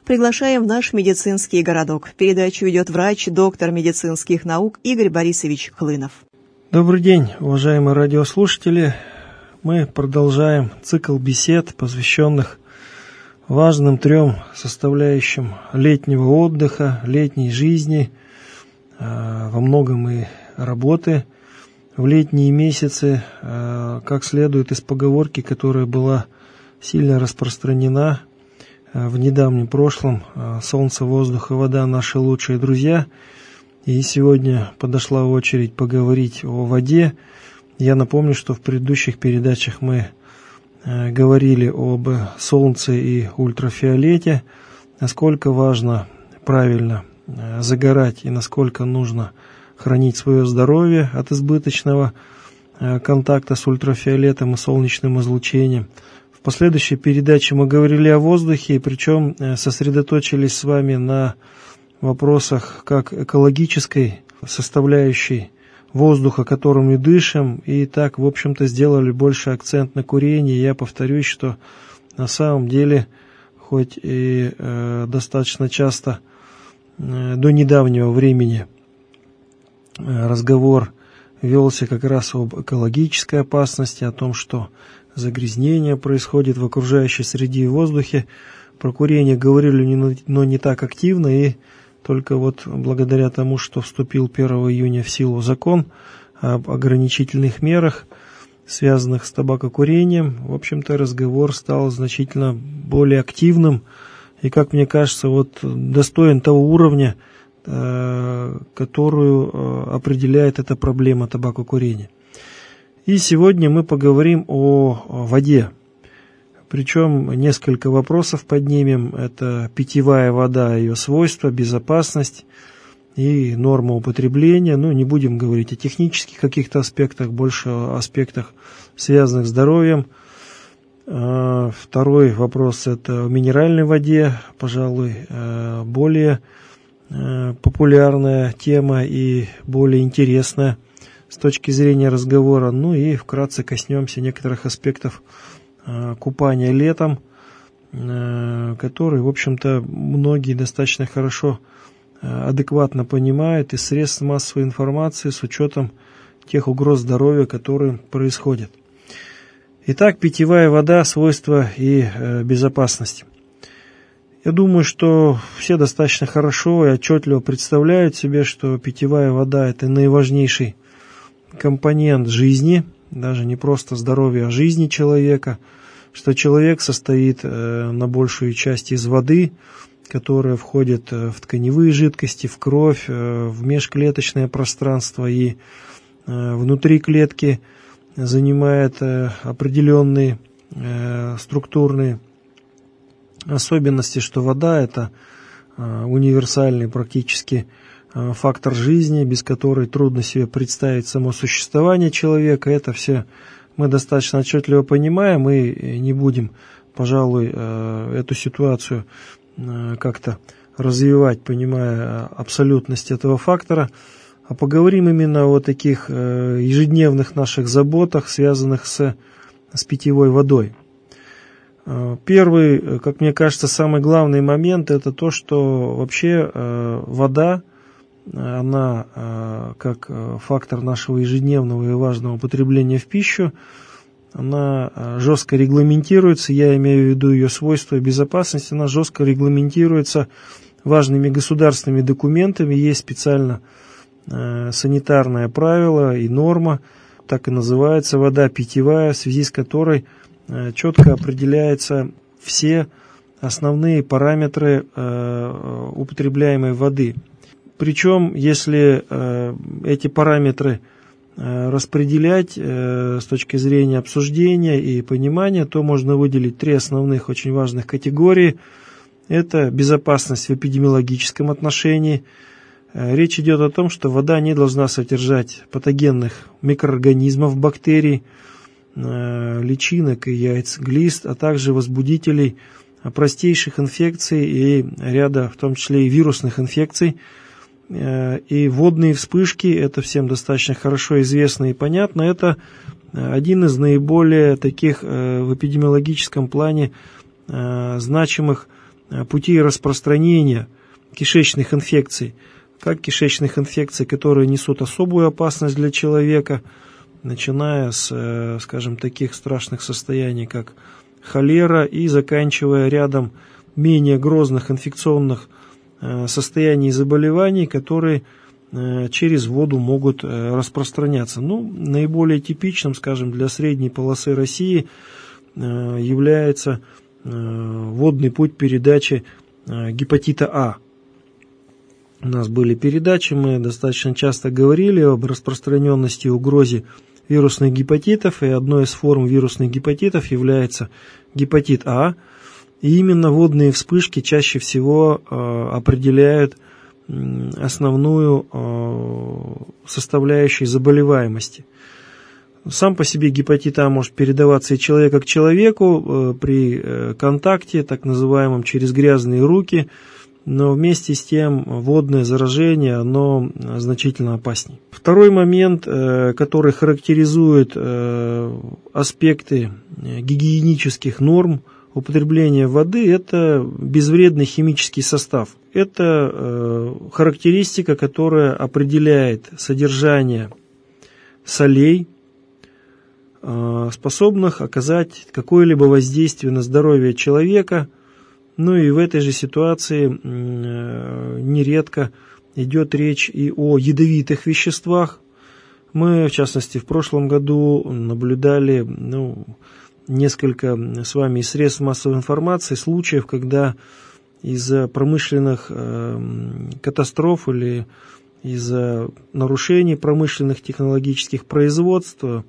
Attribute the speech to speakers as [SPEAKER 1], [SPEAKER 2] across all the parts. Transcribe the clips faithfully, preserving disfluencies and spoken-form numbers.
[SPEAKER 1] Приглашаем в наш медицинский городок. Передачу ведет врач, доктор медицинских наук Игорь Борисович Хлынов.
[SPEAKER 2] Добрый день, уважаемые радиослушатели. Мы продолжаем цикл бесед, посвященных важным трем составляющим летнего отдыха, летней жизни, во многом и работы в летние месяцы, как следует из поговорки, которая была сильно распространена в недавнем прошлом: солнце, воздух и вода – наши лучшие друзья. И сегодня подошла очередь поговорить о воде. Я напомню, что в предыдущих передачах мы говорили об солнце и ультрафиолете, насколько важно правильно загорать и насколько нужно хранить свое здоровье от избыточного контакта с ультрафиолетом и солнечным излучением. В последующей передаче мы говорили о воздухе, причем сосредоточились с вами на вопросах как экологической составляющей воздуха, которым мы дышим, и так, в общем-то, сделали больше акцент на курении. Я повторюсь, что на самом деле, хоть и э, достаточно часто э, до недавнего времени э, разговор велся как раз об экологической опасности, о том, что загрязнение происходит в окружающей среде и воздухе. Про курение говорили, но не так активно, и только вот благодаря тому, что вступил первого июня в силу закон об ограничительных мерах, связанных с табакокурением, в общем-то, разговор стал значительно более активным и, как мне кажется, вот достоин того уровня, которую определяет эта проблема табакокурения. И сегодня мы поговорим о воде. Причем несколько вопросов поднимем. Это питьевая вода, ее свойства, безопасность и норма употребления. Ну, не будем говорить о технических каких-то аспектах, больше о аспектах, связанных с здоровьем. Второй вопрос – это о минеральной воде. Пожалуй, более популярная тема и более интересная с точки зрения разговора. Ну и вкратце коснемся некоторых аспектов купания летом, которые, в общем-то, многие достаточно хорошо, адекватно понимают из средств массовой информации с учетом тех угроз здоровья, которые происходят. Итак, питьевая вода, свойства и безопасность. Я думаю, что все достаточно хорошо и отчетливо представляют себе, что питьевая вода – это наиважнейший компонент жизни, даже не просто здоровья, а жизни человека, что человек состоит э, на большую часть из воды, которая входит в тканевые жидкости, в кровь, э, в межклеточное пространство и э, внутри клетки занимает э, определенные э, структурные особенности, что вода – это э, универсальный практически фактор жизни, без которой трудно себе представить само существование человека. Это все мы достаточно отчетливо понимаем и не будем, пожалуй, эту ситуацию как-то развивать, понимая абсолютность этого фактора, а поговорим именно о таких ежедневных наших заботах, связанных с, с питьевой водой. Первый, как мне кажется, самый главный момент – это то, что вообще вода, она, как фактор нашего ежедневного и важного употребления в пищу, она жестко регламентируется, я имею в виду ее свойства и безопасность, она жестко регламентируется важными государственными документами, есть специально санитарное правило и норма, так и называется вода питьевая, в связи с которой четко определяются все основные параметры употребляемой воды. Причем, если э, эти параметры э, распределять э, с точки зрения обсуждения и понимания, то можно выделить три основных очень важных категории. Это безопасность в эпидемиологическом отношении. Э, речь идет о том, что вода не должна содержать патогенных микроорганизмов, бактерий, э, личинок и яиц, глист, а также возбудителей простейших инфекций и ряда, в том числе и вирусных инфекций. И водные вспышки, это всем достаточно хорошо известно и понятно, это один из наиболее таких в эпидемиологическом плане значимых путей распространения кишечных инфекций, как кишечных инфекций, которые несут особую опасность для человека, начиная с, скажем, таких страшных состояний, как холера, и заканчивая рядом менее грозных инфекционных состояний и заболеваний, которые через воду могут распространяться. Ну, наиболее типичным, скажем, для средней полосы России является водный путь передачи гепатита А. У нас были передачи, мы достаточно часто говорили об распространенности и угрозе вирусных гепатитов, и одной из форм вирусных гепатитов является гепатит А. И именно водные вспышки чаще всего э, определяют э, основную э, составляющую заболеваемости. Сам по себе гепатит А может передаваться и человека к человеку э, при э, контакте, так называемом через грязные руки, но вместе с тем водное заражение, оно значительно опаснее. Второй момент, э, который характеризует э, аспекты гигиенических норм употребления воды, это безвредный химический состав. Это э, характеристика, которая определяет содержание солей, э, способных оказать какое-либо воздействие на здоровье человека. Ну и в этой же ситуации э, нередко идет речь и о ядовитых веществах. Мы, в частности, в прошлом году наблюдали, ну, несколько с вами из средств массовой информации случаев, когда из-за промышленных э, катастроф или из-за нарушений промышленных технологических производств э,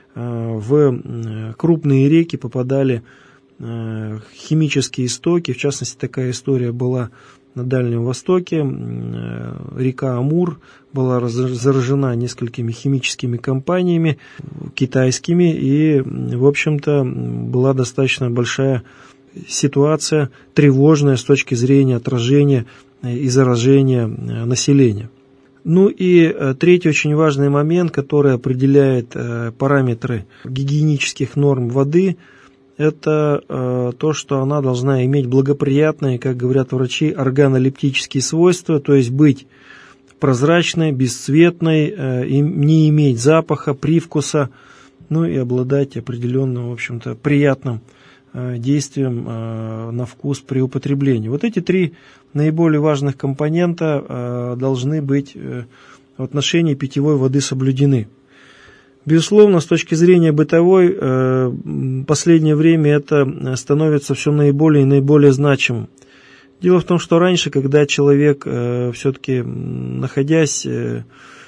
[SPEAKER 2] в крупные реки попадали э, химические истоки. В частности, такая история была на Дальнем Востоке. Э, река Амур была заражена несколькими химическими компаниями китайскими, и, в общем-то, была достаточно большая ситуация, тревожная с точки зрения отражения и заражения населения. Ну и третий очень важный момент, который определяет параметры гигиенических норм воды, это то, что она должна иметь благоприятные, как говорят врачи, органолептические свойства, то есть быть прозрачной, бесцветной, не иметь запаха, привкуса, ну и обладать определенным, в общем-то, приятным действием на вкус при употреблении. Вот эти три наиболее важных компонента должны быть в отношении питьевой воды соблюдены. Безусловно, с точки зрения бытовой, в последнее время это становится все наиболее и наиболее значимым. Дело в том, что раньше, когда человек, э, все-таки находясь, э,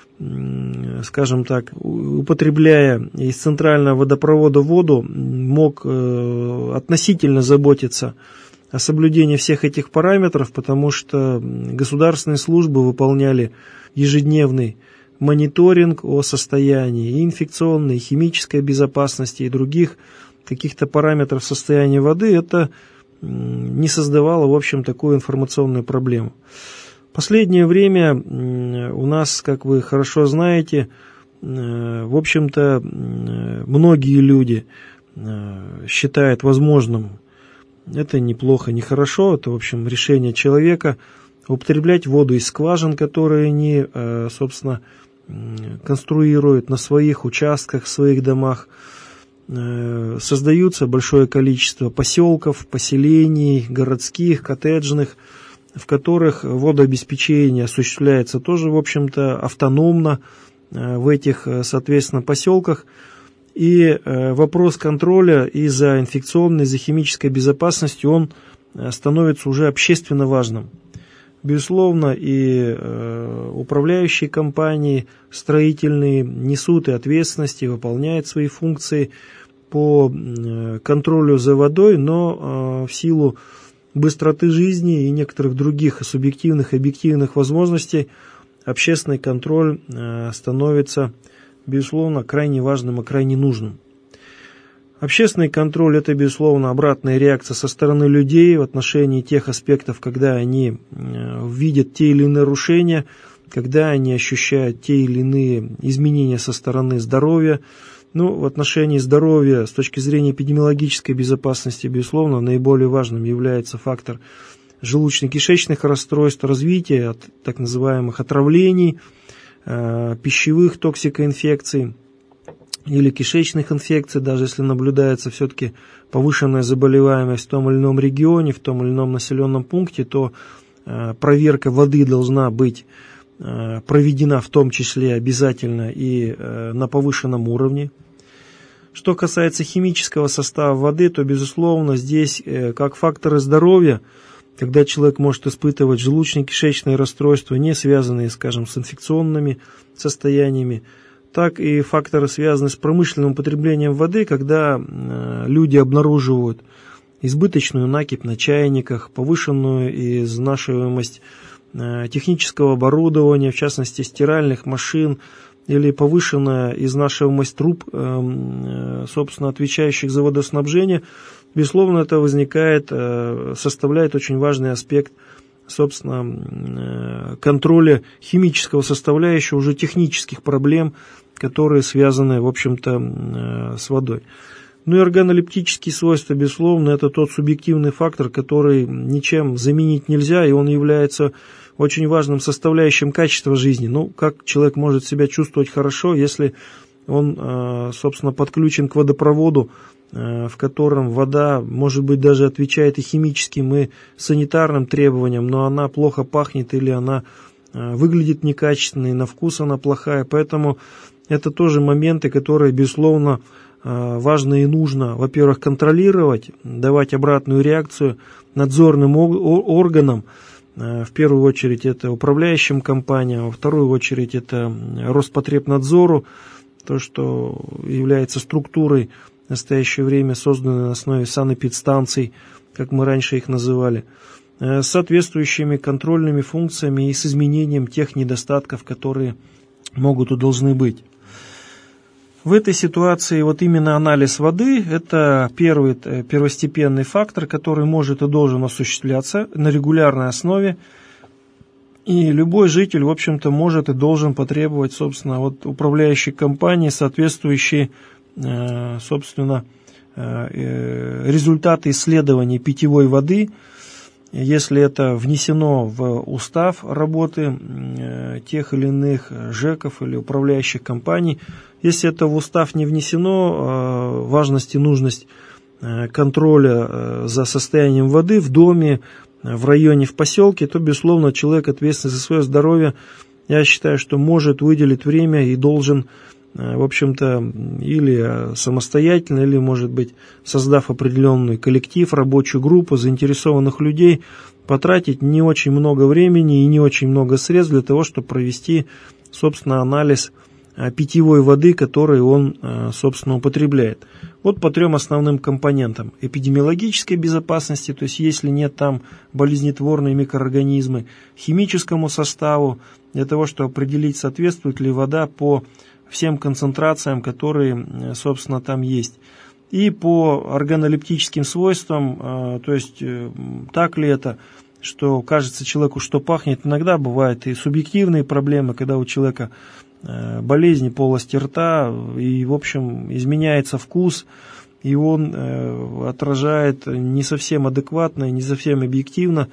[SPEAKER 2] э, скажем так, употребляя из центрального водопровода воду, мог э, относительно заботиться о соблюдении всех этих параметров, потому что государственные службы выполняли ежедневный мониторинг о состоянии и инфекционной, и химической безопасности, и других каких-то параметров состояния воды. Это не создавало, в общем, такую информационную проблему. В последнее время у нас, как вы хорошо знаете, в общем-то, многие люди считают возможным, это неплохо, не хорошо, это, в общем, решение человека, употреблять воду из скважин, которые они, собственно, конструируют на своих участках, в своих домах. Создаются большое количество поселков, поселений, городских, коттеджных, в которых водообеспечение осуществляется тоже, в общем-то, автономно в этих, соответственно, поселках. И вопрос контроля и за инфекционной, и за химической безопасностью, он становится уже общественно важным. Безусловно, и управляющие компании, строительные, несут и ответственность, и выполняют свои функции по контролю за водой, но в силу быстроты жизни и некоторых других субъективных и объективных возможностей общественный контроль становится, безусловно, крайне важным и крайне нужным. Общественный контроль – это, безусловно, обратная реакция со стороны людей в отношении тех аспектов, когда они видят те или иные нарушения, когда они ощущают те или иные изменения со стороны здоровья. Ну, в отношении здоровья, с точки зрения эпидемиологической безопасности, безусловно, наиболее важным является фактор желудочно-кишечных расстройств, развития от так называемых отравлений, пищевых токсикоинфекций или кишечных инфекций, даже если наблюдается все-таки повышенная заболеваемость в том или ином регионе, в том или ином населенном пункте, то проверка воды должна быть проведена в том числе обязательно и на повышенном уровне. Что касается химического состава воды, то, безусловно, здесь как факторы здоровья, когда человек может испытывать желудочно-кишечные расстройства, не связанные, скажем, с инфекционными состояниями, так и факторы, связанные с промышленным употреблением воды, когда люди обнаруживают избыточную накипь на чайниках, повышенную изнашиваемость технического оборудования, в частности стиральных машин, или повышенная изнашиваемость труб, собственно, отвечающих за водоснабжение, безусловно, это возникает, составляет очень важный аспект, собственно, контроля химического составляющего уже технических проблем, которые связаны, в общем-то, с водой. Ну и органолептические свойства, безусловно, это тот субъективный фактор, который ничем заменить нельзя, и он является очень важным составляющим качества жизни. Ну, как человек может себя чувствовать хорошо, если он, собственно, подключен к водопроводу, в котором вода, может быть, даже отвечает и химическим, и санитарным требованиям, но она плохо пахнет или она выглядит некачественно, и на вкус она плохая. Поэтому это тоже моменты, которые, безусловно, важно и нужно, во-первых, контролировать, давать обратную реакцию надзорным органам. В первую очередь это управляющим компаниям, во вторую очередь это Роспотребнадзору, то, что является структурой в настоящее время, созданной на основе санэпидстанций, как мы раньше их называли, с соответствующими контрольными функциями и с изменением тех недостатков, которые могут и должны быть. В этой ситуации вот именно анализ воды – это первый первостепенный фактор, который может и должен осуществляться на регулярной основе. И любой житель, в общем-то, может и должен потребовать, собственно, от управляющей компании соответствующие, собственно, результаты исследований питьевой воды. Если это внесено в устав работы тех или иных ЖЭКов или управляющих компаний, если это в устав не внесено, важность и нужность контроля за состоянием воды в доме, в районе, в поселке, то, безусловно, человек, ответственный за свое здоровье, я считаю, что может выделить время и должен, в общем-то, или самостоятельно, или, может быть, создав определенный коллектив, рабочую группу заинтересованных людей, потратить не очень много времени и не очень много средств для того, чтобы провести, собственно, анализ питьевой воды, которую он, собственно, употребляет. Вот по трем основным компонентам. Эпидемиологической безопасности, то есть если нет там болезнетворные микроорганизмы, химическому составу, для того, чтобы определить, соответствует ли вода по всем концентрациям, которые, собственно, там есть. И по органолептическим свойствам, то есть так ли это, что кажется человеку, что пахнет. Иногда бывают и субъективные проблемы, когда у человека болезни полости рта, и, в общем, изменяется вкус, и он отражает не совсем адекватно, не совсем объективно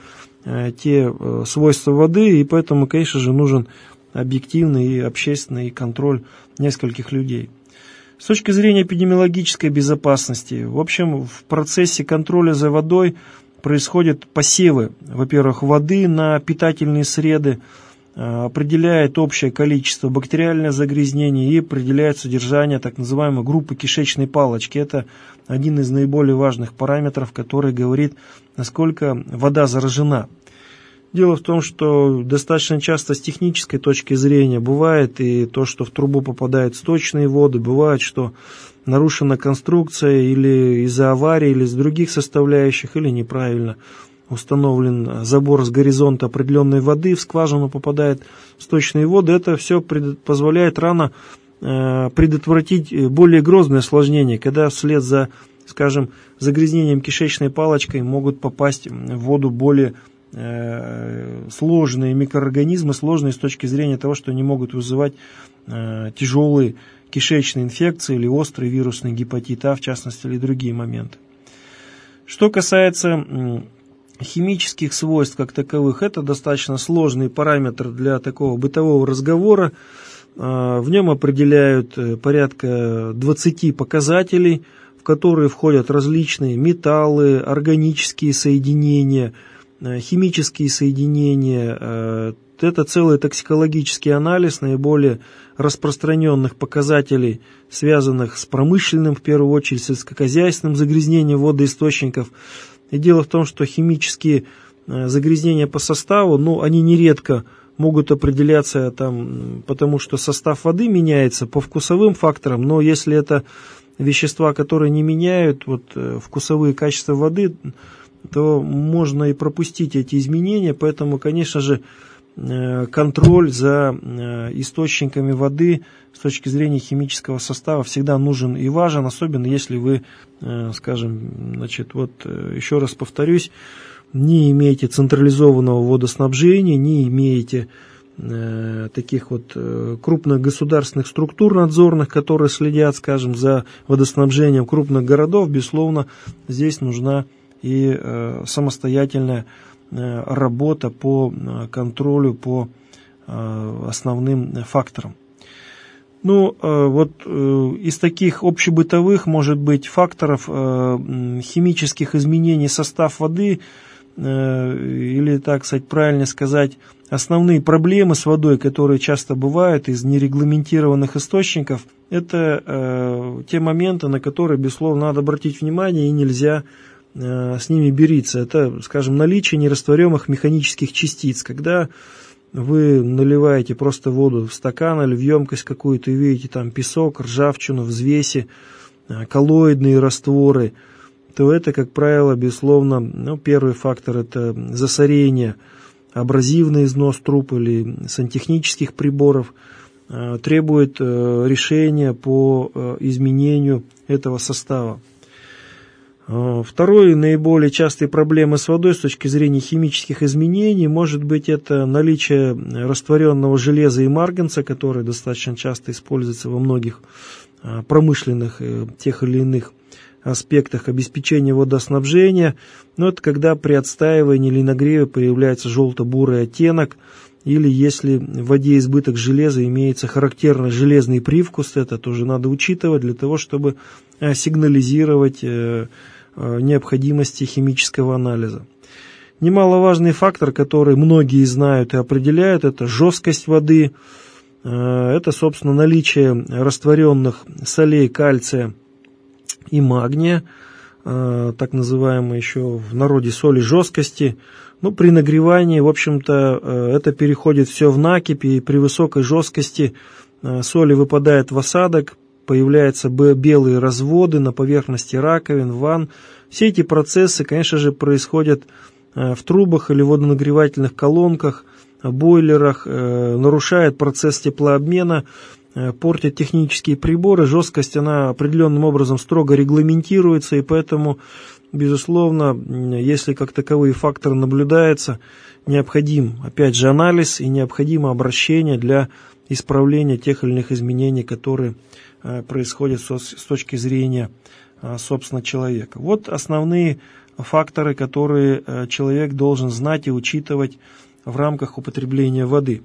[SPEAKER 2] те свойства воды, и поэтому, конечно же, нужен объективный и общественный контроль нескольких людей. С точки зрения эпидемиологической безопасности, в общем, в процессе контроля за водой происходят посевы, во-первых, воды на питательные среды, определяет общее количество бактериального загрязнения и определяет содержание так называемой группы кишечной палочки. Это один из наиболее важных параметров, который говорит, насколько вода заражена. Дело в том, что достаточно часто с технической точки зрения бывает и то, что в трубу попадают сточные воды, бывает, что нарушена конструкция или из-за аварии, или из других составляющих, или неправильно установлен забор с горизонта определенной воды, в скважину попадает сточные воды. Это все пред, позволяет рано э, предотвратить более грозные осложнения, когда вслед за, скажем, загрязнением кишечной палочкой могут попасть в воду более э, сложные микроорганизмы, сложные с точки зрения того, что они могут вызывать э, тяжелые кишечные инфекции или острый вирусный гепатит А, в частности, или другие моменты. Что касается химических свойств как таковых. Это достаточно сложный параметр для такого бытового разговора. В нем определяют порядка двадцати показателей, в которые входят различные металлы, органические соединения, химические соединения. Это целый токсикологический анализ наиболее распространенных показателей, связанных с промышленным, в первую очередь, сельскохозяйственным загрязнением водоисточников. И дело в том, что химические загрязнения по составу, ну, они нередко могут определяться там, потому что состав воды меняется по вкусовым факторам, но если это вещества, которые не меняют вот, вкусовые качества воды, то можно и пропустить эти изменения, поэтому, конечно же, контроль за источниками воды с точки зрения химического состава всегда нужен и важен, особенно если вы, скажем, значит, вот еще раз повторюсь, не имеете централизованного водоснабжения, не имеете таких вот крупных государственных структур надзорных, которые следят, скажем, за водоснабжением крупных городов. Безусловно, здесь нужна и самостоятельная работа по контролю по основным факторам. Ну, вот из таких общебытовых, может быть, факторов химических изменений состав воды, или, так сказать, правильно сказать, основные проблемы с водой, которые часто бывают из нерегламентированных источников, это те моменты, на которые, безусловно, надо обратить внимание и нельзя с ними бериться. Это, скажем, наличие нерастворимых механических частиц. Когда вы наливаете просто воду в стакан или в емкость какую-то и видите там песок, ржавчину, взвеси, коллоидные растворы, то это, как правило, безусловно, ну, первый фактор – это засорение, абразивный износ труб или сантехнических приборов, требует решения по изменению этого состава. Второй наиболее частой проблемой с водой с точки зрения химических изменений может быть это наличие растворенного железа и марганца, который достаточно часто используется во многих промышленных тех или иных аспектах обеспечения водоснабжения. Но это когда при отстаивании или нагреве появляется желто-бурый оттенок, или если в воде избыток железа имеется характерный железный привкус, это тоже надо учитывать для того, чтобы сигнализировать необходимости химического анализа. Немаловажный фактор, который многие знают и определяют, это жесткость воды. Это, собственно, наличие растворенных солей кальция и магния, так называемые еще в народе соли жесткости. Ну, при нагревании, в общем-то, это переходит все в накипь, и при высокой жесткости соли выпадает в осадок, появляются белые разводы на поверхности раковин, ванн. Все эти процессы, конечно же, происходят в трубах или водонагревательных колонках, бойлерах, нарушают процесс теплообмена, портят технические приборы. Жесткость, она определенным образом строго регламентируется, и поэтому, безусловно, если как таковые факторы наблюдаются, необходим, опять же, анализ и необходимо обращение для исправления тех или иных изменений, которые происходят с точки зрения, собственно, человека. Вот основные факторы, которые человек должен знать и учитывать в рамках употребления воды.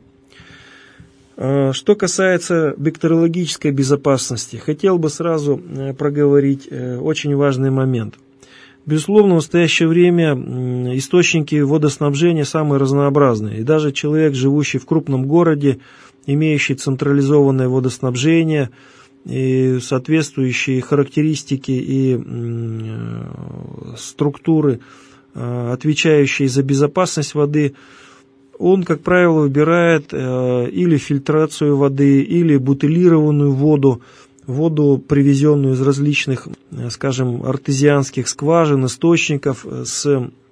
[SPEAKER 2] Что касается бактериологической безопасности, хотел бы сразу проговорить очень важный момент. Безусловно, в настоящее время источники водоснабжения самые разнообразные. И даже человек, живущий в крупном городе, имеющий централизованное водоснабжение и соответствующие характеристики и структуры, отвечающие за безопасность воды, он, как правило, выбирает или фильтрацию воды, или бутилированную воду, воду, привезенную из различных, скажем, артезианских скважин, источников, с,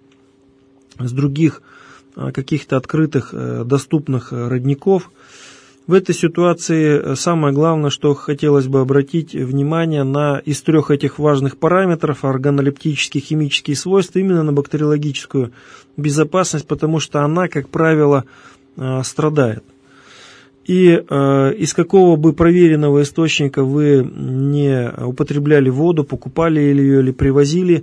[SPEAKER 2] с других каких-то открытых, доступных родников. В этой ситуации самое главное, что хотелось бы обратить внимание на из трех этих важных параметров, органолептические, химические свойства, именно на бактериологическую безопасность, потому что она, как правило, страдает. И э, из какого бы проверенного источника вы не употребляли воду, покупали ее или привозили,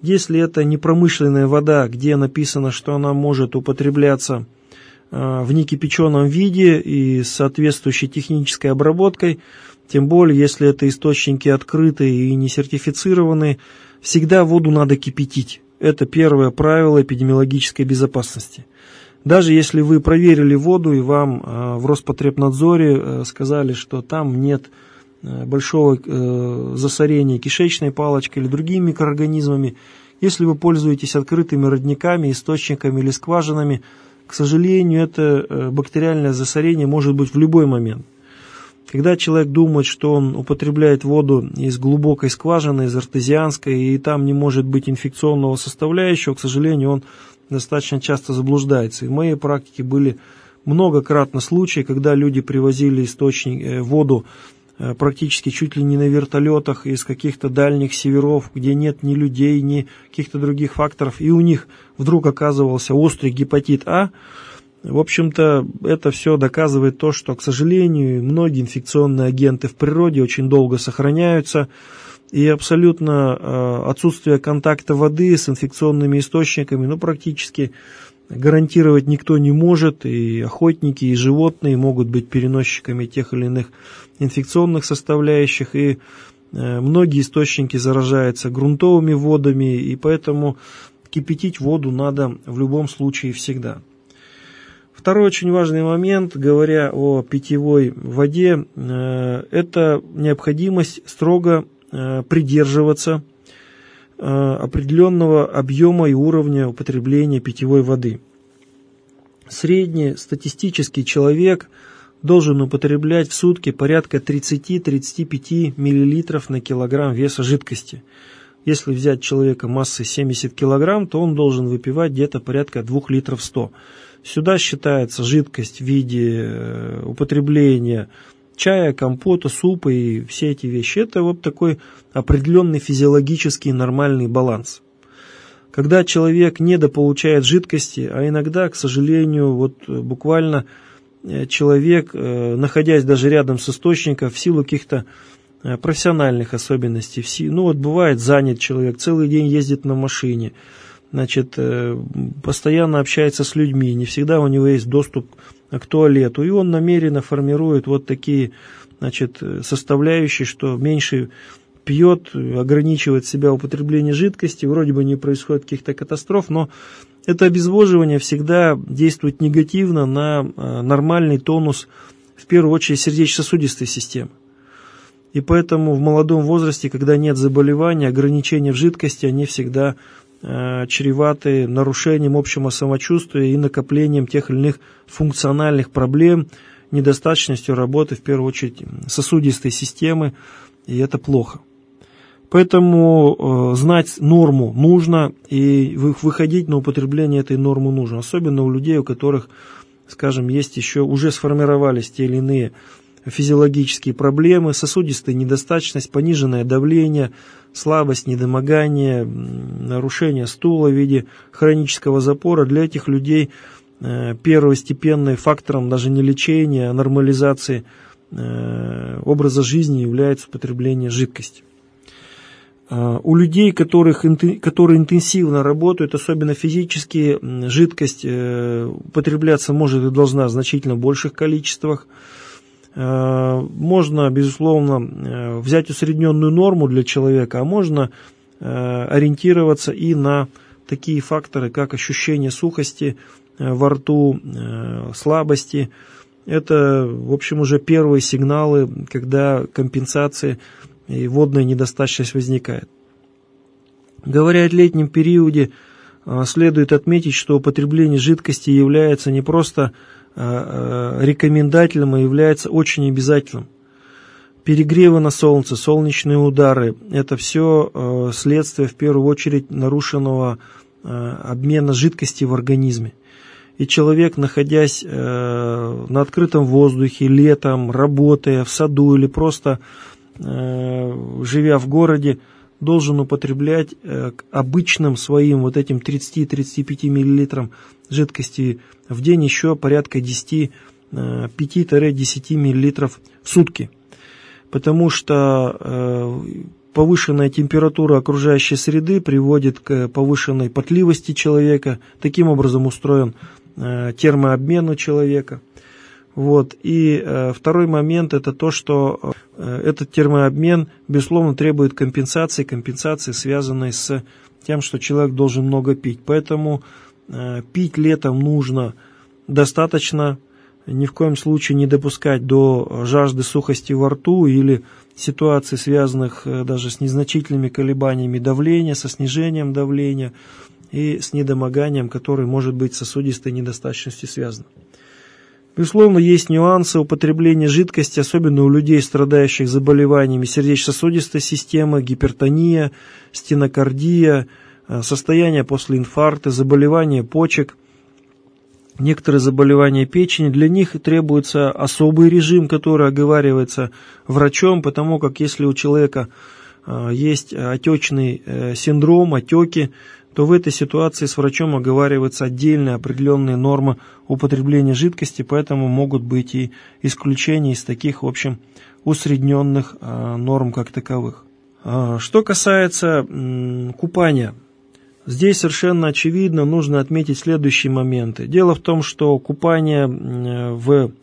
[SPEAKER 2] Если это не промышленная вода, где написано, что она может употребляться в некипяченом виде и с соответствующей технической обработкой, тем более, если это источники открытые и не сертифицированные, всегда воду надо кипятить. Это первое правило эпидемиологической безопасности. Даже если вы проверили воду и вам в Роспотребнадзоре сказали, что там нет большого засорения кишечной палочкой или другими микроорганизмами, если вы пользуетесь открытыми родниками, источниками или скважинами, к сожалению, это бактериальное засорение может быть в любой момент. Когда человек думает, что он употребляет воду из глубокой скважины, из артезианской, и там не может быть инфекционного составляющего, к сожалению, он достаточно часто заблуждается. И в моей практике были многократно случаи, когда люди привозили источник, воду практически чуть ли не на вертолетах из каких-то дальних северов, где нет ни людей, ни каких-то других факторов, и у них вдруг оказывался острый гепатит А. В общем-то, это все доказывает то, что, к сожалению, многие инфекционные агенты в природе очень долго сохраняются, и абсолютно отсутствие контакта воды с инфекционными источниками, ну, практически гарантировать никто не может, и охотники, и животные могут быть переносчиками тех или иных инфекционных составляющих, и многие источники заражаются грунтовыми водами, и поэтому кипятить воду надо в любом случае всегда. Второй очень важный момент, говоря о питьевой воде, это необходимость строго придерживаться определенного объема и уровня употребления питьевой воды. Средний статистический человек должен употреблять в сутки порядка тридцать-тридцать пять миллилитров на килограмм веса жидкости. Если взять человека массой семьдесят килограмм, то он должен выпивать где-то порядка двух литров сто. Сюда считается жидкость в виде употребления чая, компота, супа и все эти вещи. Это вот такой определенный физиологический нормальный баланс. Когда человек недополучает жидкости, а иногда, к сожалению, вот буквально человек, находясь даже рядом с источником, в силу каких-то профессиональных особенностей, ну вот бывает занят человек, целый день ездит на машине, значит, постоянно общается с людьми, не всегда у него есть доступ к туалету, и он намеренно формирует вот такие, значит, составляющие, что меньше пьет, ограничивает себя употребление жидкости, вроде бы не происходит каких-то катастроф, но это обезвоживание всегда действует негативно на нормальный тонус, в первую очередь, сердечно-сосудистой системы. И поэтому в молодом возрасте, когда нет заболеваний, ограничения в жидкости, они всегда э, чреваты нарушением общего самочувствия и накоплением тех или иных функциональных проблем, недостаточностью работы, в первую очередь, сосудистой системы, и это плохо. Поэтому э, знать норму нужно, и выходить на употребление этой нормы нужно, особенно у людей, у которых, скажем, есть еще, уже сформировались те или иные физиологические проблемы, сосудистая недостаточность, пониженное давление, слабость, недомогание, нарушение стула в виде хронического запора. Для этих людей первостепенным фактором даже не лечения, а нормализации образа жизни является употребление жидкости. У людей, которых, которые интенсивно работают, особенно физически, жидкость употребляться может и должна в значительно больших количествах. Можно, безусловно, взять усредненную норму для человека, а можно ориентироваться и на такие факторы, как ощущение сухости во рту, слабости. Это, в общем, уже первые сигналы, когда компенсация и водная недостаточность возникает. Говоря о летнем периоде, следует отметить, что употребление жидкости является не просто рекомендательным, а является очень обязательным. Перегревы на солнце, солнечные удары – это все следствие, в первую очередь, нарушенного обмена жидкости в организме. И человек, находясь на открытом воздухе, летом, работая в саду или просто живя в городе, должен употреблять к обычным своим вот этим тридцати-тридцати пяти миллилитрам жидкости в день еще порядка десяти-пяти-десяти миллилитров в сутки. Потому что повышенная температура окружающей среды приводит к повышенной потливости человека. Таким образом устроен термообмен у человека. Вот. И э, второй момент – это то, что э, этот термообмен, безусловно, требует компенсации, компенсации, связанной с тем, что человек должен много пить. Поэтому э, пить летом нужно достаточно, ни в коем случае не допускать до жажды, сухости во рту или ситуаций, связанных э, даже с незначительными колебаниями давления, со снижением давления и с недомоганием, которое может быть с сосудистой недостаточностью связано. Безусловно, есть нюансы употребления жидкости, особенно у людей, страдающих заболеваниями сердечно-сосудистой системы, гипертония, стенокардия, состояние после инфаркта, заболевания почек, некоторые заболевания печени. Для них требуется особый режим, который оговаривается врачом, потому как если у человека есть отечный синдром, отеки, то в этой ситуации с врачом оговариваются отдельные определенные нормы употребления жидкости, поэтому могут быть и исключения из таких, в общем, усредненных норм как таковых. Что касается купания, здесь совершенно очевидно нужно отметить следующие моменты. Дело в том, что купание в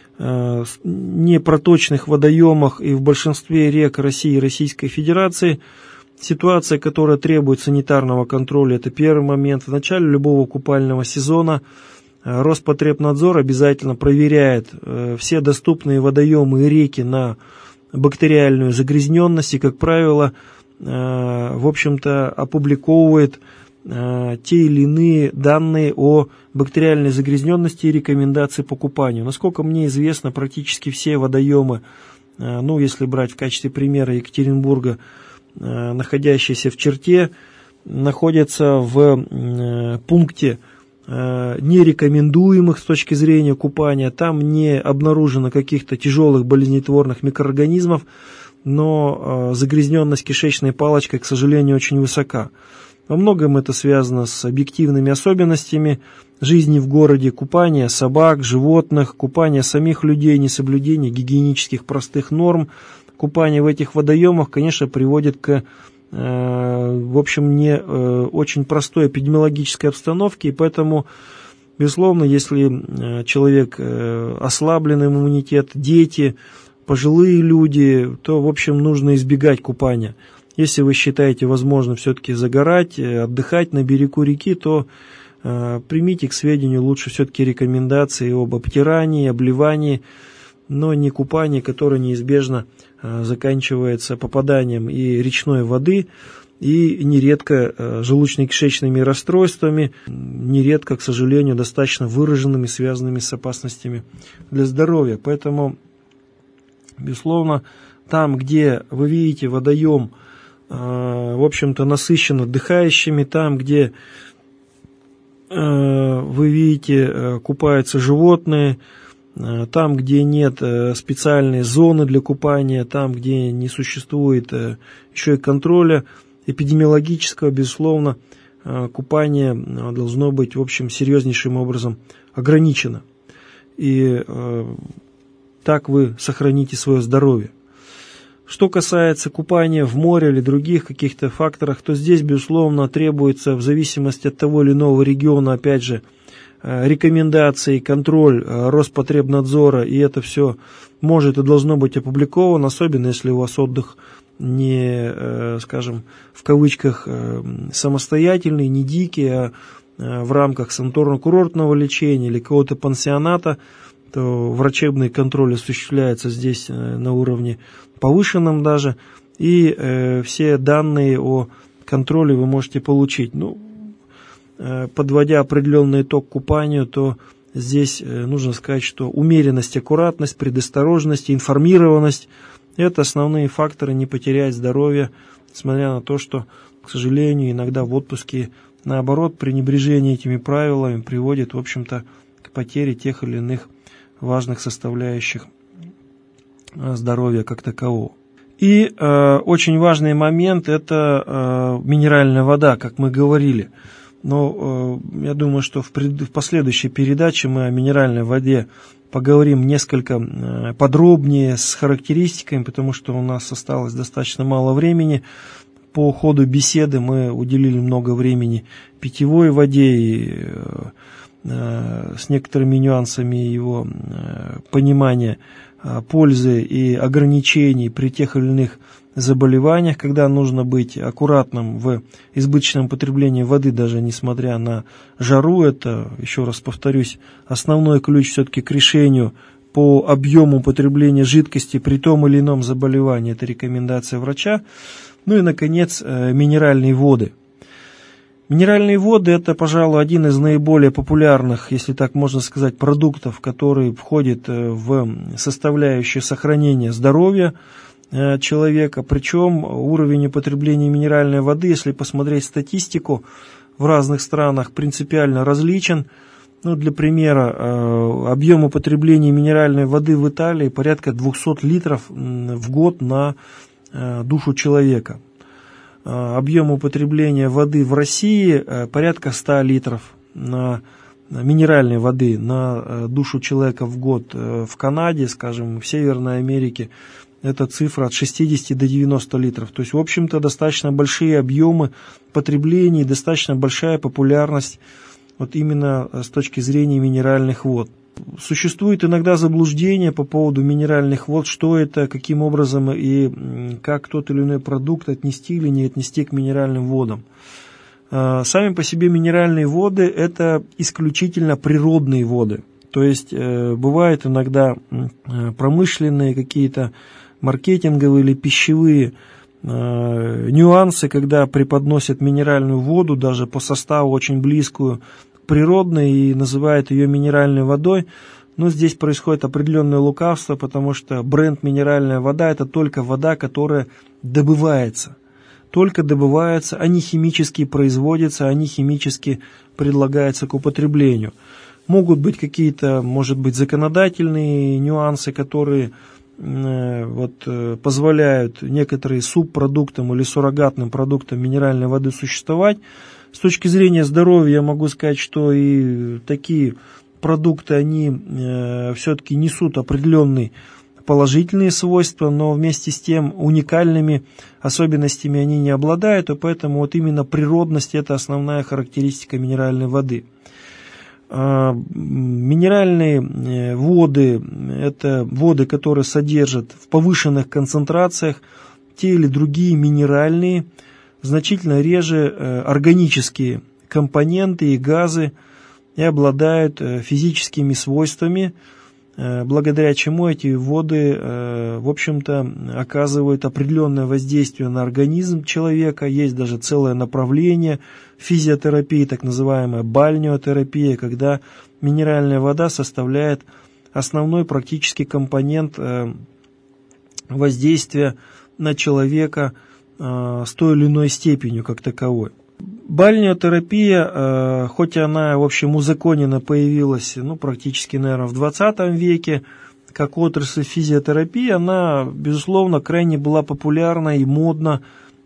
[SPEAKER 2] непроточных водоемах и в большинстве рек России и Российской Федерации – ситуация, которая требует санитарного контроля, это первый момент. В начале любого купального сезона Роспотребнадзор обязательно проверяет все доступные водоемы и реки на бактериальную загрязненность и, как правило, в общем-то, опубликовывает те или иные данные о бактериальной загрязненности и рекомендации по купанию. Насколько мне известно, практически все водоемы, ну, если брать в качестве примера Екатеринбурга, находящиеся в черте, находятся в пункте нерекомендуемых с точки зрения купания. Там не обнаружено каких-то тяжелых болезнетворных микроорганизмов, но загрязненность кишечной палочкой, к сожалению, очень высока. Во многом это связано с объективными особенностями жизни в городе, купания собак, животных, купания самих людей, несоблюдение гигиенических простых норм. Купание в этих водоемах, конечно, приводит к, э, в общем, не э, очень простой эпидемиологической обстановке, и поэтому, безусловно, если человек э, ослаблен иммунитет, дети, пожилые люди, то, в общем, нужно избегать купания. Если вы считаете возможным все-таки загорать, отдыхать на берегу реки, то э, примите к сведению лучше все-таки рекомендации об обтирании, обливании, но не купании, которое неизбежно заканчивается попаданием и речной воды, и нередко желудочно-кишечными расстройствами, нередко, к сожалению, достаточно выраженными, связанными с опасностями для здоровья. Поэтому, безусловно, там, где вы видите водоем, в общем-то, насыщен отдыхающими, там, где вы видите, купаются животные, там, где нет специальной зоны для купания, там, где не существует еще и контроля эпидемиологического, безусловно, купание должно быть, в общем, серьезнейшим образом ограничено. И так вы сохраните свое здоровье. Что касается купания в море или других каких-то факторах, то здесь, безусловно, требуется, в зависимости от того или иного региона, опять же, рекомендации, контроль Роспотребнадзора, и это все может и должно быть опубликовано, особенно если у вас отдых не, скажем, в кавычках самостоятельный, не дикий, а в рамках санаторно-курортного лечения или какого-то пансионата, то врачебный контроль осуществляется здесь на уровне повышенном даже, и все данные о контроле вы можете получить. Ну, подводя определенный итог купанию, то здесь нужно сказать, что умеренность, аккуратность, предосторожность, информированность – это основные факторы не потерять здоровье, несмотря на то, что, к сожалению, иногда в отпуске, наоборот, пренебрежение этими правилами приводит, в общем-то, к потере тех или иных важных составляющих здоровья как такового. И э, очень важный момент – это э, минеральная вода, как мы говорили. Но э, я думаю, что в, пред, в последующей передаче мы о минеральной воде поговорим несколько э, подробнее с характеристиками, потому что у нас осталось достаточно мало времени. По ходу беседы мы уделили много времени питьевой воде и э, э, с некоторыми нюансами его э, понимания э, пользы и ограничений при тех или иных заболеваниях, когда нужно быть аккуратным в избыточном потреблении воды, даже несмотря на жару. Это, еще раз повторюсь, основной ключ все-таки к решению по объему потребления жидкости при том или ином заболевании. Это рекомендация врача. Ну и, наконец, минеральные воды. Минеральные воды – это, пожалуй, один из наиболее популярных, если так можно сказать, продуктов, который входит в составляющую сохранения здоровья человека. Причем уровень употребления минеральной воды, если посмотреть статистику, в разных странах принципиально различен. Ну, для примера, объем употребления минеральной воды в Италии порядка двухсот литров в год на душу человека. Объем употребления воды в России порядка ста литров на минеральной воды на душу человека в год. В Канаде, скажем, в Северной Америке эта цифра от шестидесяти до девяноста литров. То есть, в общем-то, достаточно большие объемы потребления и достаточно большая популярность вот именно с точки зрения минеральных вод. Существует иногда заблуждение по поводу минеральных вод, что это, каким образом и как тот или иной продукт отнести или не отнести к минеральным водам. Сами по себе минеральные воды – это исключительно природные воды. То есть, бывают иногда промышленные какие-то маркетинговые или пищевые э, нюансы, когда преподносят минеральную воду, даже по составу очень близкую к природной, и называют ее минеральной водой. Но здесь происходит определенное лукавство, потому что бренд «минеральная вода» – это только вода, которая добывается. Только добывается, а не химически производится, а не химически предлагается к употреблению. Могут быть какие-то, может быть, законодательные нюансы, которые вот, позволяют некоторые субпродуктам или суррогатным продуктам минеральной воды существовать. С точки зрения здоровья я могу сказать, что и такие продукты, они э, все-таки несут определенные положительные свойства, но вместе с тем уникальными особенностями они не обладают, и поэтому вот именно природность – это основная характеристика минеральной воды. Минеральные воды – это воды, которые содержат в повышенных концентрациях те или другие минеральные, значительно реже органические компоненты и газы и обладают физическими свойствами, благодаря чему эти воды, в общем-то, оказывают определенное воздействие на организм человека. Есть даже целое направление физиотерапии, так называемая бальнеотерапия, когда минеральная вода составляет основной практически компонент воздействия на человека с той или иной степенью как таковой. Бальнеотерапия, хоть она, в общем, узаконенно появилась, ну, практически, наверное, в двадцатом веке, как отрасль физиотерапии, она, безусловно, крайне была популярна и модна,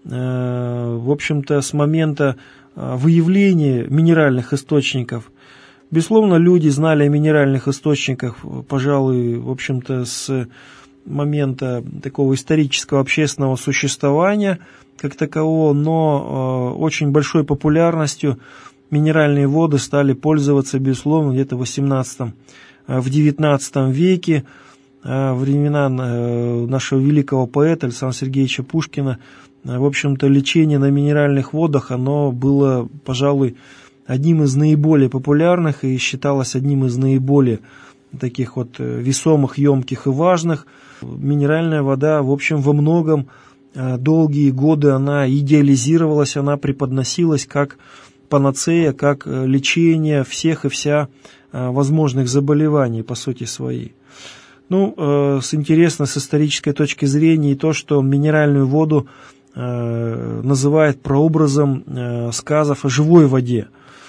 [SPEAKER 2] в общем-то, с момента выявления минеральных источников. Безусловно, люди знали о минеральных источниках, пожалуй, в общем-то, с момента такого исторического общественного существования как такового, но э, очень большой популярностью минеральные воды стали пользоваться, безусловно, где-то в восемнадцатом, в девятнадцатом веке, э, времена э, нашего великого поэта Александра Сергеевича Пушкина. Э, в общем-то, лечение на минеральных водах, оно было, пожалуй, одним из наиболее популярных и считалось одним из наиболее таких вот весомых, емких и важных. Минеральная вода, в общем, во многом долгие годы она идеализировалась, она преподносилась как панацея, как лечение всех и вся возможных заболеваний по сути своей. Ну, с интересно с исторической точки зрения и то, что минеральную воду называют прообразом сказов о живой воде.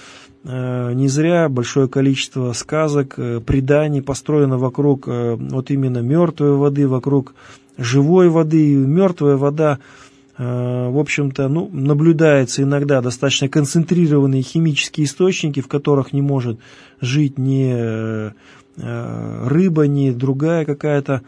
[SPEAKER 2] Не зря большое количество сказок, преданий построено вокруг вот именно мертвой воды, вокруг живой воды. Мертвая вода в общем-то, ну, наблюдается иногда достаточно концентрированные химические источники, в которых не может жить ни рыба, ни другая какая-то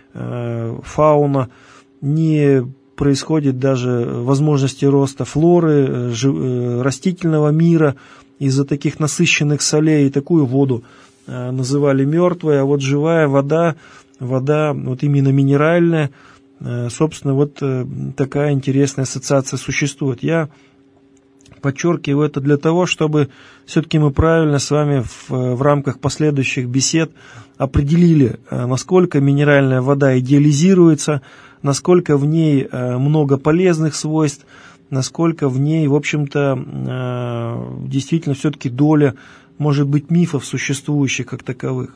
[SPEAKER 2] фауна, не происходит даже возможности роста флоры, растительного мира из-за таких насыщенных солей. Такую воду называли мертвой, а вот живая вода, вода вот именно минеральная, собственно, вот такая интересная ассоциация существует. Я подчеркиваю это для того, чтобы все-таки мы правильно с вами в, в рамках последующих бесед определили, насколько минеральная вода идеализируется, насколько в ней много полезных свойств, насколько в ней, в общем-то, действительно все-таки доля, может быть, мифов, существующих как таковых.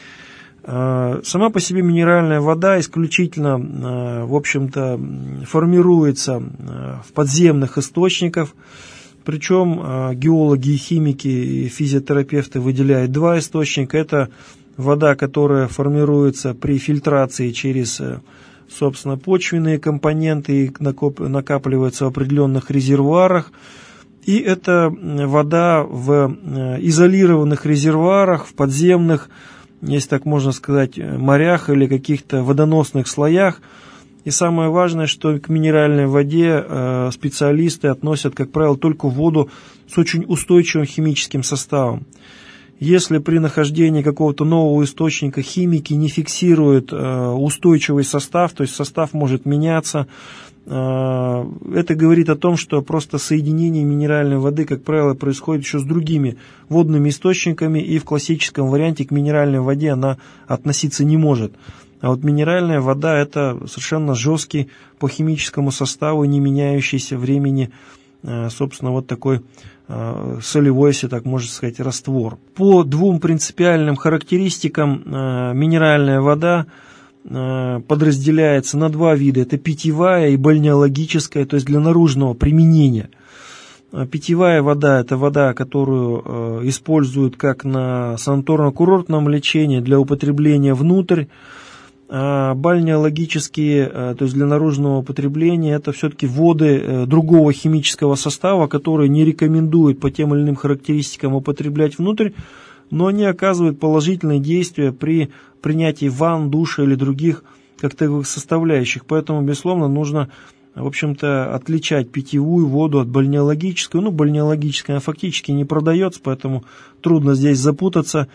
[SPEAKER 2] Сама по себе минеральная вода исключительно, в общем-то, формируется в подземных источниках, причем геологи и химики и физиотерапевты выделяют два источника. Это вода, которая формируется при фильтрации через, собственно, почвенные компоненты и накапливается в определенных резервуарах. И это вода в изолированных резервуарах, в подземных, если так можно сказать, морях или каких-то водоносных слоях. И самое важное, что к минеральной воде специалисты относят, как правило, только воду с очень устойчивым химическим составом. Если при нахождении какого-то нового источника химики не фиксируют устойчивый состав, то есть состав может меняться, это говорит о том, что просто соединение минеральной воды, как правило, происходит еще с другими водными источниками, и в классическом варианте к минеральной воде она относиться не может. А вот минеральная вода – это совершенно жесткий по химическому составу, не меняющийся времени, собственно, вот такой солевой, если так можно сказать, раствор. По двум принципиальным характеристикам минеральная вода подразделяется на два вида. Это питьевая и бальнеологическая, то есть для наружного применения. Питьевая вода – это вода, которую используют как на санаторно-курортном лечении для употребления внутрь. А бальнеологические, то есть для наружного употребления, это все-таки воды другого химического состава, которые не рекомендуют по тем или иным характеристикам употреблять внутрь, но они оказывают положительные действия при принятии ванн, душа или других как таковых составляющих. Поэтому, безусловно, нужно, в общем-то, отличать питьевую воду от бальнеологической. Ну, бальнеологическая фактически не продается, поэтому трудно здесь запутаться.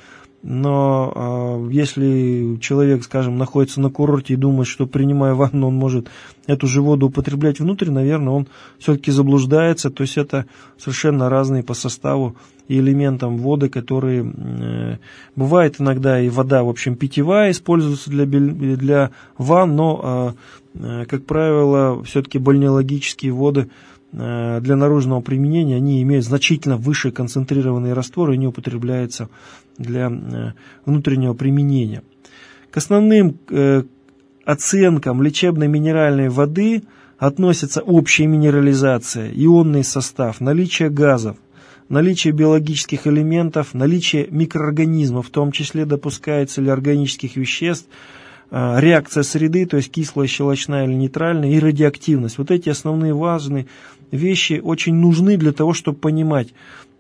[SPEAKER 2] Но э, если человек, скажем, находится на курорте и думает, что, принимая ванну, он может эту же воду употреблять внутрь, наверное, он все-таки заблуждается. То есть это совершенно разные по составу и элементам воды, которые... Э, бывает иногда и вода, в общем, питьевая, используется для, для ванн, но, э, как правило, все-таки бальнеологические воды для наружного применения, они имеют значительно выше концентрированные растворы и не употребляются для внутреннего применения. К основным оценкам лечебной минеральной воды относятся общая минерализация, ионный состав, наличие газов, наличие биологических элементов, наличие микроорганизмов, в том числе допускается ли органических веществ, реакция среды, то есть кислая, щелочная или нейтральная, и радиоактивность. Вот эти основные важные вещи очень нужны для того, чтобы понимать,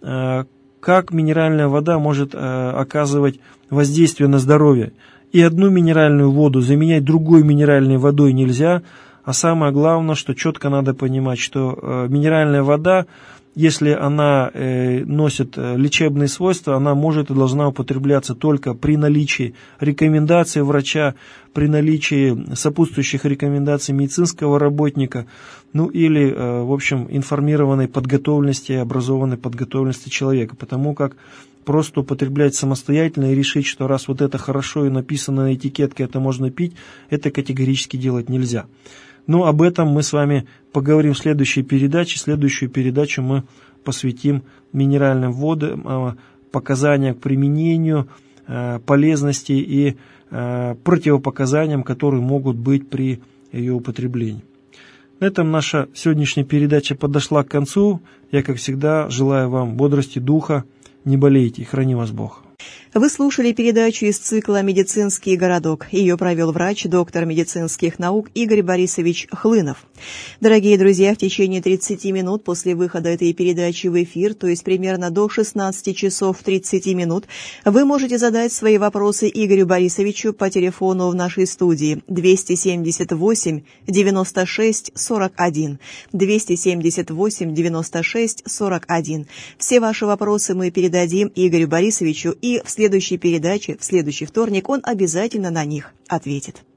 [SPEAKER 2] как минеральная вода может оказывать воздействие на здоровье. И одну минеральную воду заменять другой минеральной водой нельзя, а самое главное, что четко надо понимать, что минеральная вода, если она э, носит лечебные свойства, она может и должна употребляться только при наличии рекомендаций врача, при наличии сопутствующих рекомендаций медицинского работника, ну или, э, в общем, информированной подготовленности, образованной подготовленности человека. Потому как просто употреблять самостоятельно и решить, что раз вот это хорошо и написано на этикетке, это можно пить, это категорически делать нельзя. Но об этом мы с вами поговорим в следующей передаче. Следующую передачу мы посвятим минеральным водам, показаниям к применению, полезности и противопоказаниям, которые могут быть при ее употреблении. На этом наша сегодняшняя передача подошла к концу. Я, как всегда, желаю вам бодрости духа. Не болейте, храни вас Бог.
[SPEAKER 1] Вы слушали передачу из цикла «Медицинский городок». Ее провел врач, доктор медицинских наук Игорь Борисович Хлынов. Дорогие друзья, в течение тридцати минут после выхода этой передачи в эфир, то есть примерно до шестнадцати часов тридцати минут, вы можете задать свои вопросы Игорю Борисовичу по телефону в нашей студии двести семьдесят восемь девяносто шесть сорок один, двести семьдесят восемь девяносто шесть сорок один. Все ваши вопросы мы передадим Игорю Борисовичу, и в следующей передаче, в следующий вторник, он обязательно на них ответит.